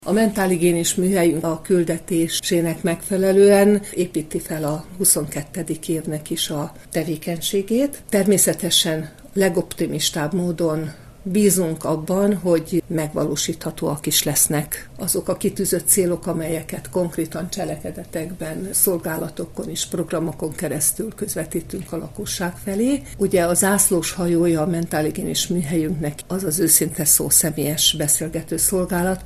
A mentálhigiénis műhelyünk a küldetésének megfelelően építi fel a 22. évnek is a tevékenységét. Természetesen legoptimistább módon bízunk abban, hogy megvalósíthatóak is lesznek azok a kitűzött célok, amelyeket konkrétan cselekedetekben, szolgálatokon és programokon keresztül közvetítünk a lakosság felé. Ugye a zászlós hajója a mentálhigiénis műhelyünknek az az őszinte szó személyes beszélgető szolgálat,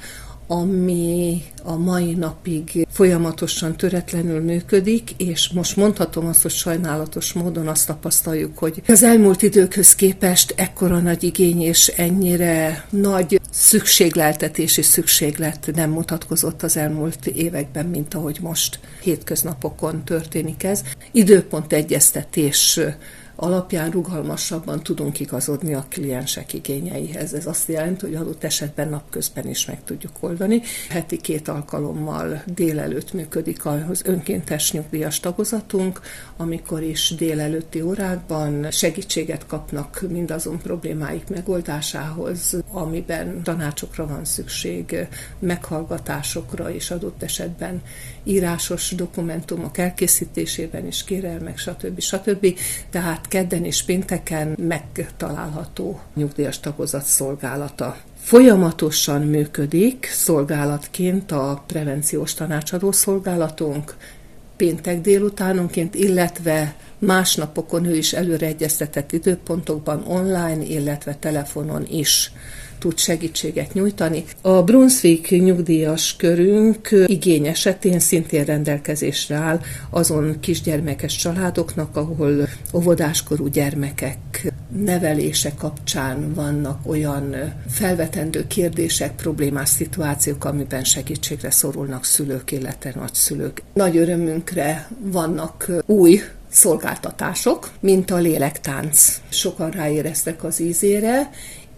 ami a mai napig folyamatosan töretlenül működik, és most mondhatom azt, hogy sajnálatos módon azt tapasztaljuk, hogy az elmúlt időkhöz képest ekkora nagy igény és ennyire nagy szükségleltetési szükséglet nem mutatkozott az elmúlt években, mint ahogy most hétköznapokon történik ez. Időpont egyeztetés alapján rugalmasabban tudunk igazodni a kliensek igényeihez. Ez azt jelenti, hogy adott esetben napközben is meg tudjuk oldani. Heti 2 alkalommal délelőtt működik az önkéntes nyugdíjas tagozatunk, amikor is délelőtti órákban segítséget kapnak mindazon problémáik megoldásához, amiben tanácsokra van szükség, meghallgatásokra és adott esetben írásos dokumentumok elkészítésében is kérelmek, stb. Tehát kedden és pénteken megtalálható nyugdíjas tagozat szolgálata. Folyamatosan működik szolgálatként a prevenciós tanácsadó szolgálatunk, péntek délutánonként, illetve más napokon ő is előre egyeztetett időpontokban online, illetve telefonon is tud segítséget nyújtani. A Brunswick nyugdíjas körünk igény esetén szintén rendelkezésre áll azon kisgyermekes családoknak, ahol óvodáskorú gyermekek nevelése kapcsán vannak olyan felvetendő kérdések, problémás szituációk, amiben segítségre szorulnak szülők, illetve nagyszülők. Nagy örömünkre vannak új szolgáltatások, mint a lélektánc. Sokan ráéreztek az ízére,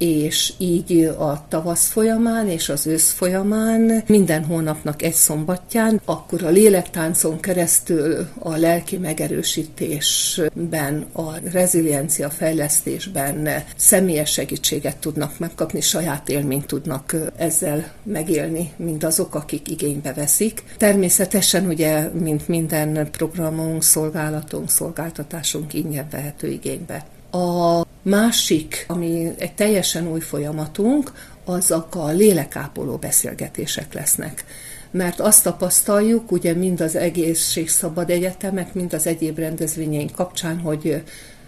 és így a tavasz folyamán és az ősz folyamán minden hónapnak egy szombatján, akkor a lélektáncon keresztül a lelki megerősítésben, a reziliencia fejlesztésben személyes segítséget tudnak megkapni, saját élményt tudnak ezzel megélni mindazok, akik igénybe veszik. Természetesen ugye, mint minden programunk, szolgálatunk, szolgáltatásunk ingyen vehető igénybe. A másik, ami egy teljesen új folyamatunk, azok a lélekápoló beszélgetések lesznek. Mert azt tapasztaljuk, ugye mind az egészségszabad egyetemek, mind az egyéb rendezvényeink kapcsán, hogy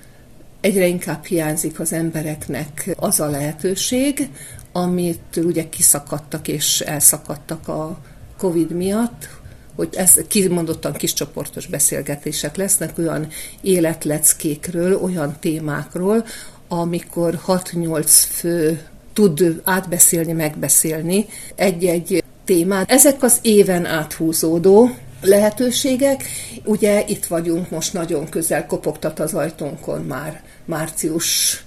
egyre inkább hiányzik az embereknek az a lehetőség, amit ugye kiszakadtak és elszakadtak a Covid miatt, hogy ez kimondottan kiscsoportos beszélgetések lesznek, olyan életleckékről, olyan témákról, amikor 6-8 fő tud átbeszélni, megbeszélni egy-egy témát. Ezek az éven áthúzódó lehetőségek. Ugye itt vagyunk most nagyon közel, kopogtat az ajtónkon már március,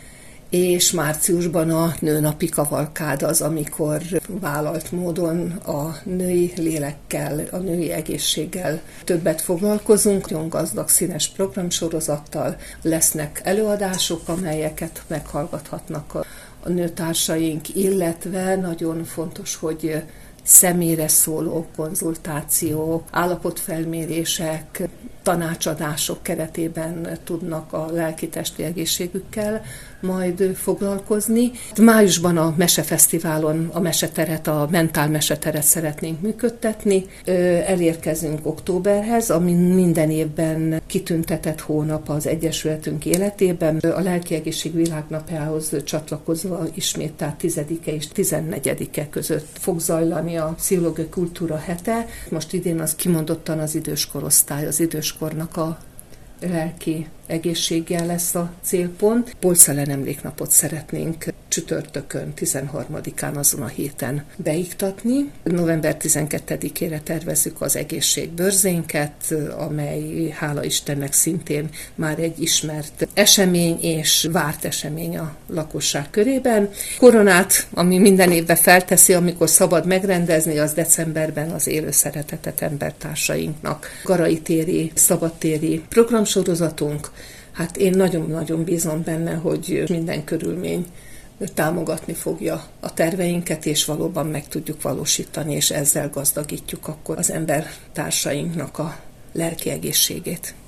és márciusban a nőnapi kavalkád az, amikor vállalt módon a női lélekkel, a női egészséggel többet foglalkozunk. Nagyon gazdag, színes programsorozattal lesznek előadások, amelyeket meghallgathatnak a nőtársaink, illetve nagyon fontos, hogy személyre szóló konzultáció, állapotfelmérések, tanácsadások keretében tudnak a lelki-testi egészségükkel majd foglalkozni. Májusban a Mesefesztiválon a meseteret, a mentál meseteret szeretnénk működtetni. Elérkezünk októberhez, ami minden évben kitüntetett hónap az Egyesületünk életében. A Lelki Egészség Világnapjához csatlakozva ismét, tehát 10-e és 14-e között fog zajlani a Pszichológiai Kultúra hete. Most idén az kimondottan az időskorosztály, az időskornak a lelki egészséggel lesz a célpont. Polcellen emléknapot szeretnénk csütörtökön, 13-án azon a héten beiktatni. November 12-ére tervezzük az egészségbörzénket, amely hála Istennek szintén már egy ismert esemény és várt esemény a lakosság körében. Koronát, ami minden évben felteszi, amikor szabad megrendezni, az decemberben az Élő szeretetet embertársainknak. Garai téri, szabadtéri programsorozatunk. Hát én nagyon-nagyon bízom benne, hogy minden körülmény támogatni fogja a terveinket, és valóban meg tudjuk valósítani, és ezzel gazdagítjuk akkor az embertársainknak a lelki egészségét.